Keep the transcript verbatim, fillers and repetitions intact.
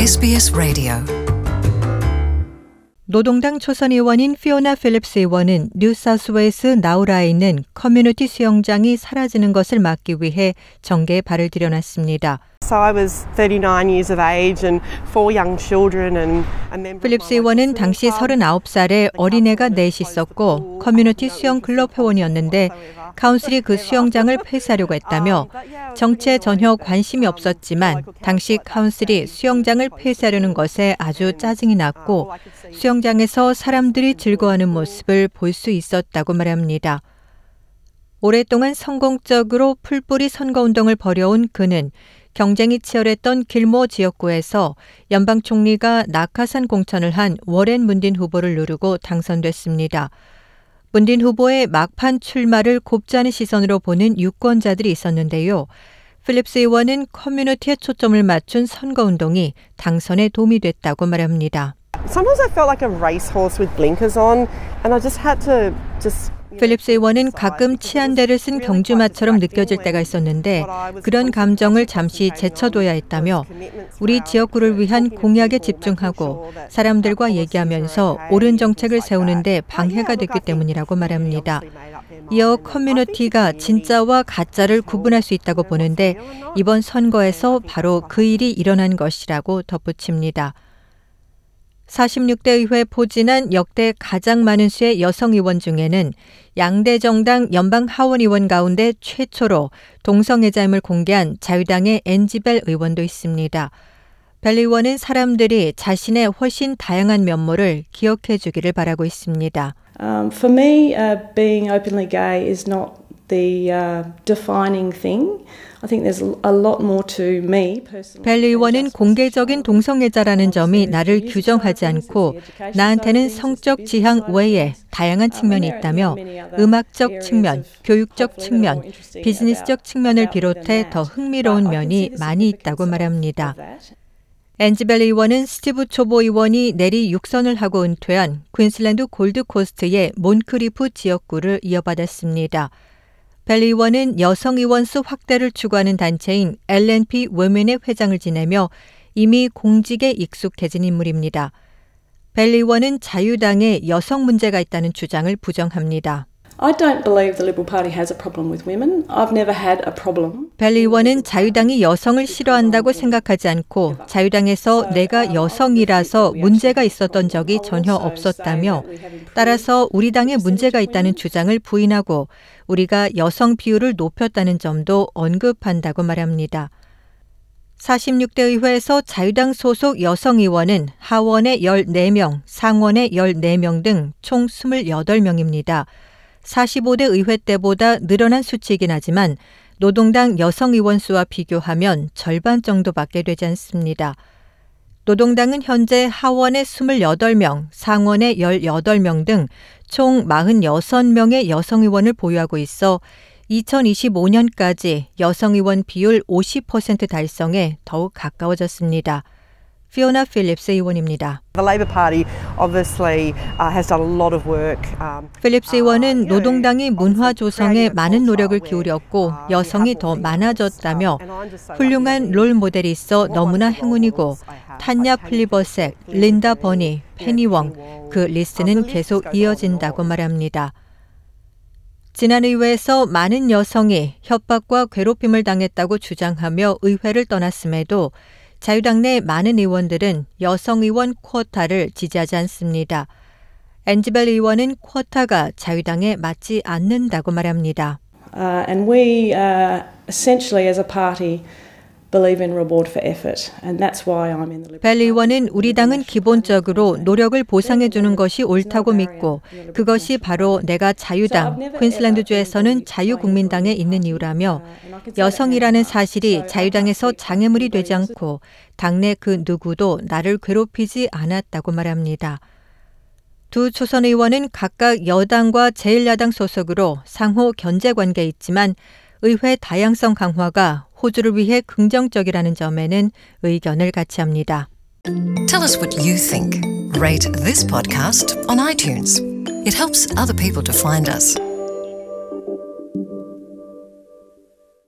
에스비에스 라디오. 노동당 초선 의원인 피오나 필립스 의원은 뉴사우스웨일스 나우라에 있는 커뮤니티 수영장이 사라지는 것을 막기 위해 정계에 발을 들여놨습니다. So I was thirty-nine years of age and four young children and 필립스 의원은 당시 서른아홉 살에 어린애가 넷이 있었고 커뮤니티 수영 클럽 회원이었는데 카운슬이 그 수영장을 폐쇄하려고 했다며 정치에 전혀 관심이 없었지만 당시 카운슬이 수영장을 폐쇄하려는 것에 아주 짜증이 났고 수영장에서 사람들이 즐거워하는 모습을 볼 수 있었다고 말합니다. 오랫동안 성공적으로 풀뿌리 선거운동을 벌여온 그는 경쟁이 치열했던 길모어 지역구에서 연방 총리가 낙하산 공천을 한 워렌 문딘 후보를 누르고 당선됐습니다. 문딘 후보의 막판 출마를 곱지 않은 시선으로 보는 유권자들이 있었는데요. 필립스 의원은 커뮤니티에 초점을 맞춘 선거운동이 당선에 도움이 됐다고 말합니다. Sometimes I felt like a racehorse with blinkers on and I just had to just 필립스 의원은 가끔 치안대를 쓴 경주마처럼 느껴질 때가 있었는데 그런 감정을 잠시 제쳐둬야 했다며 우리 지역구를 위한 공약에 집중하고 사람들과 얘기하면서 옳은 정책을 세우는 데 방해가 됐기 때문이라고 말합니다. 이어 커뮤니티가 진짜와 가짜를 구분할 수 있다고 보는데 이번 선거에서 바로 그 일이 일어난 것이라고 덧붙입니다. 사십육 대 의회 포진한 역대 가장 많은 수의 여성 의원 중에는 양대 정당 연방 하원 의원 가운데 최초로 동성애자임을 공개한 자유당의 앤지벨 의원도 있습니다. 벨 의원은 사람들이 자신의 훨씬 다양한 면모를 기억해 주기를 바라고 있습니다. Um, for me, uh, being openly gay is not the uh, defining thing. I think there's a lot more to me personally. 벨 의원은 공개적인 동성애자라는 점이 나를 규정하지 않고 나한테는 성적 지향 외에 다양한 측면이 있다며 음악적 측면, 교육적 측면, 비즈니스적 측면을 비롯해 더 흥미로운 면이 많이 있다고 말합니다. 앤지벨 의원은 스티브 초보 의원이 내리 육선을 하고 은퇴한 퀸슬랜드 골드코스트의 몬크리프 지역구를 이어받았습니다. 벨 의원은 여성 의원 수 확대를 추구하는 단체인 엘앤피 워멘의 회장을 지내며 이미 공직에 익숙해진 인물입니다. 벨 의원은 자유당에 여성 문제가 있다는 주장을 부정합니다. I don't believe the Liberal Party has a problem with women. I've never had a problem. 벨 의원은 자유당이 여성을 싫어한다고 생각하지 않고 자유당에서 내가 여성이라서 문제가 있었던 적이 전혀 없었다며 따라서 우리 당에 문제가 있다는 주장을 부인하고 우리가 여성 비율을 높였다는 점도 언급한다고 말합니다. 사십육 대 의회에서 자유당 소속 여성 의원은 하원에 열네 명, 상원에 열네 명 등 총 이십팔 명입니다. 사십오 대 의회 때보다 늘어난 수치이긴 하지만 노동당 여성 의원 수와 비교하면 절반 정도밖에 되지 않습니다. 노동당은 현재 하원에 이십팔 명, 상원에 열여덟 명 등 총 사십육 명의 여성 의원을 보유하고 있어 이천이십오 년까지 여성 의원 비율 오십 퍼센트 달성에 더욱 가까워졌습니다. 피오나 필립스 의원입니다. The Labor Party obviously uh, has done a lot of work. Um, 필립스 의원은 노동당이 문화 조성에 많은 노력을 기울였고 여성이 더 많아졌다며 훌륭한 롤 모델이 있어 너무나 행운이고 탄야 플리버색, 린다 버니, 페니 웡, 그 리스트는 계속 이어진다고 말합니다. 지난 의회에서 많은 여성이 협박과 괴롭힘을 당했다고 주장하며 의회를 떠났음에도 자유당 내 많은 의원들은 여성 의원 쿼타를 지지하지 않습니다. 앤지벨 의원은 쿼타가 자유당에 맞지 않는다고 말합니다. Uh, and we uh, essentially as a party believe in reward for effort, and that's why I'm in the Liberal Party. 벨 의원은 우리 당은 기본적으로 노력을 보상해 주는 것이 옳다고 믿고 그것이 바로 내가 자유당, 퀸슬랜드주에서는 자유국민당에 있는 이유라며 여성이라는 사실이 자유당에서 장애물이 되지 않고 당내 그 누구도 나를 괴롭히지 않았다고 말합니다. 두 초선 의원은 각각 여당과 제일 야당 소속으로 상호 견제 관계에 있지만 의회 다양성 강화가 호주를 위해 긍정적이라는 점에는 의견을 같이 합니다. Tell us what you think. Rate this podcast on iTunes. It helps other people to find us.